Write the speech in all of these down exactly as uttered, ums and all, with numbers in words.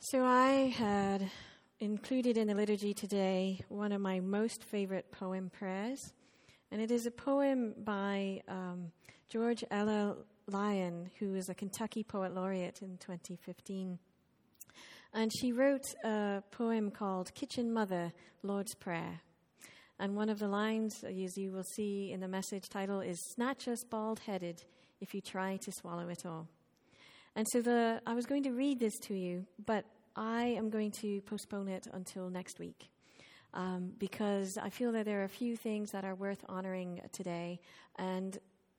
So I had included in the liturgy today one of my most favorite poem prayers, and it is a poem by um, George Ella Lyon, who is a Kentucky Poet Laureate in twenty fifteen. And she wrote a poem called Kitchen Mother, Lord's Prayer. And one of the lines, as you will see in the message title, is, "Snatch us bald-headed if you try to swallow it all." And so the I was going to read this to you, but I am going to postpone it until next week um, because I feel that there are a few things that are worth honoring today, and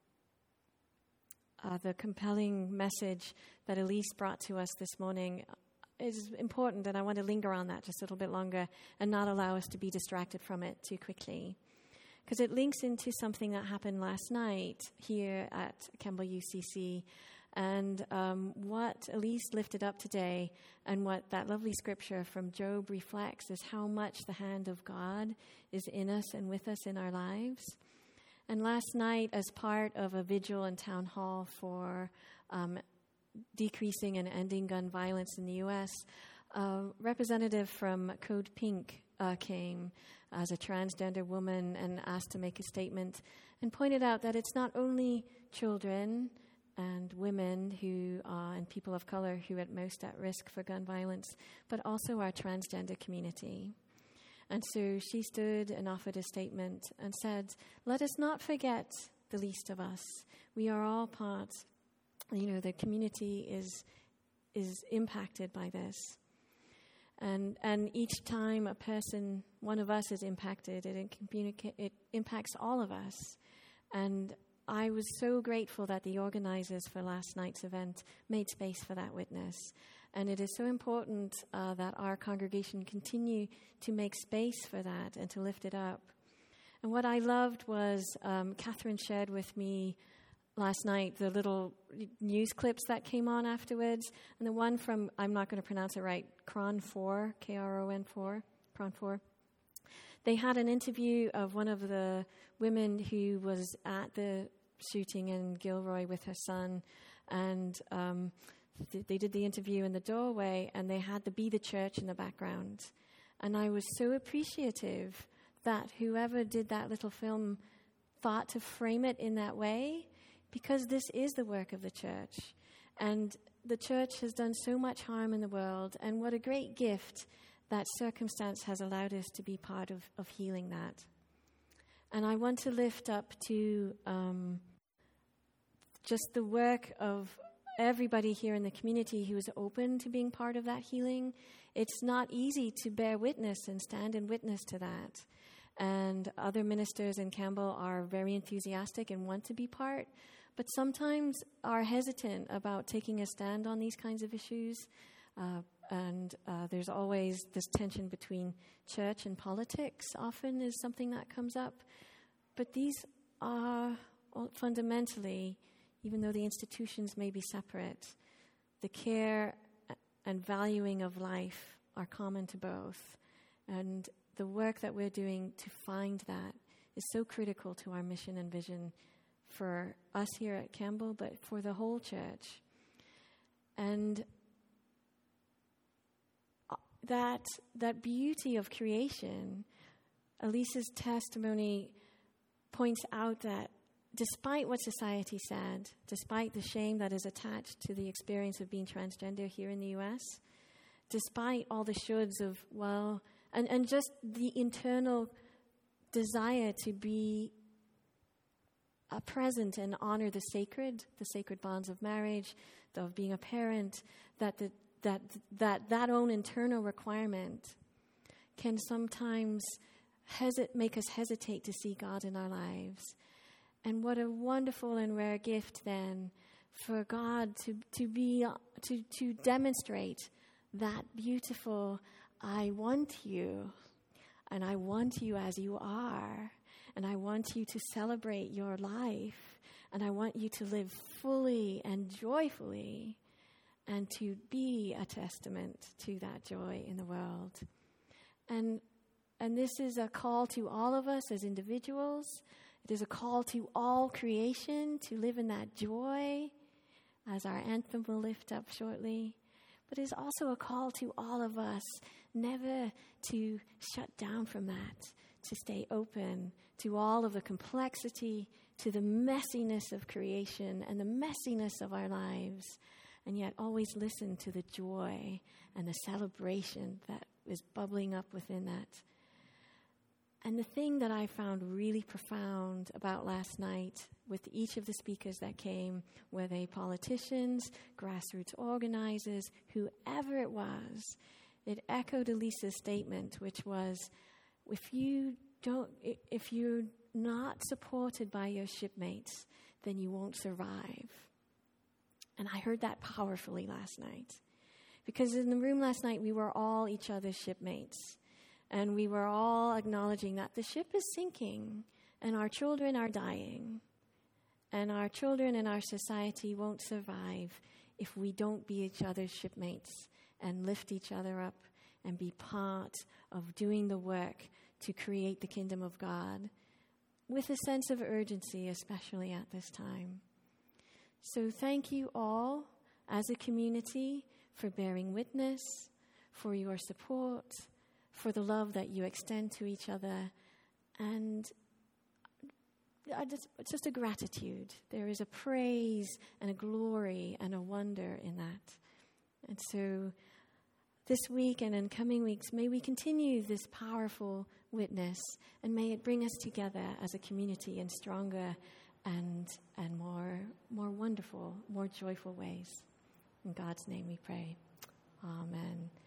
uh, the compelling message that Elise brought to us this morning is important, and I want to linger on that just a little bit longer and not allow us to be distracted from it too quickly, because it links into something that happened last night here at Campbell U C C. And um, what Elise lifted up today and what that lovely scripture from Job reflects is how much the hand of God is in us and with us in our lives. And last night, as part of a vigil and town hall for um, decreasing and ending gun violence in the U S, a representative from Code Pink uh, came as a transgender woman and asked to make a statement and pointed out that it's not only children and women who uh, and people of color who are at most at risk for gun violence, but also our transgender community. And so she stood and offered a statement and said, "Let us not forget the least of us. We are all part. You know, the community is is impacted by this. And and each time a person, one of us is impacted, it, communica- it impacts all of us. And I was so grateful that the organizers for last night's event made space for that witness. And it is so important uh, that our congregation continue to make space for that and to lift it up. And what I loved was um, Catherine shared with me last night the little news clips that came on afterwards. And the one from, I'm not going to pronounce it right, Kron four, K R O N four, Kron four. They had an interview of one of the women who was at the shooting in Gilroy with her son, and um, th- they did the interview in the doorway, and they had the Be the Church in the background. And I was so appreciative that whoever did that little film thought to frame it in that way, because this is the work of the church. And the church has done so much harm in the world, and what a great gift that circumstance has allowed us to be part of, of healing that. And I want to lift up to um, just the work of everybody here in the community who is open to being part of that healing. It's not easy to bear witness and stand in witness to that. And other ministers in Campbell are very enthusiastic and want to be part, but sometimes are hesitant about taking a stand on these kinds of issues. Uh, and uh, there's always this tension between church and politics, often is something that comes up. But these are fundamentally, even though the institutions may be separate, the care and valuing of life are common to both. And the work that we're doing to find that is so critical to our mission and vision for us here at Campbell, but for the whole church. And That that beauty of creation, Elise's testimony points out that despite what society said, despite the shame that is attached to the experience of being transgender here in the U S, despite all the shoulds of, well, and, and just the internal desire to be uh, present and honor the sacred, the sacred bonds of marriage, of being a parent, that the that that that own internal requirement can sometimes hesit- make us hesitate to see God in our lives. And what a wonderful and rare gift then for God to to be to to demonstrate that beautiful, I want you, and I want you as you are, and I want you to celebrate your life, and I want you to live fully and joyfully, and to be a testament to that joy in the world. And and this is a call to all of us as individuals. It is a call to all creation to live in that joy, as our anthem will lift up shortly. but it's also a call to all of us never to shut down from that, to stay open to all of the complexity, to the messiness of creation and the messiness of our lives, and yet always listen to the joy and the celebration that is bubbling up within that. And the thing that I found really profound about last night with each of the speakers that came, were they politicians, grassroots organizers, whoever it was, it echoed Elisa's statement, which was, if you don't, if you're not supported by your shipmates, then you won't survive. And I heard that powerfully last night. Because in the room last night, we were all each other's shipmates. And we were all acknowledging that the ship is sinking and our children are dying. And our children and our society won't survive if we don't be each other's shipmates and lift each other up and be part of doing the work to create the kingdom of God with a sense of urgency, especially at this time. So thank you all as a community for bearing witness, for your support, for the love that you extend to each other, and I just, it's just a gratitude. There is a praise and a glory and a wonder in that. And so this week and in coming weeks, may we continue this powerful witness, and may it bring us together as a community in stronger and and more more wonderful, more joyful ways. In God's name we pray. Amen.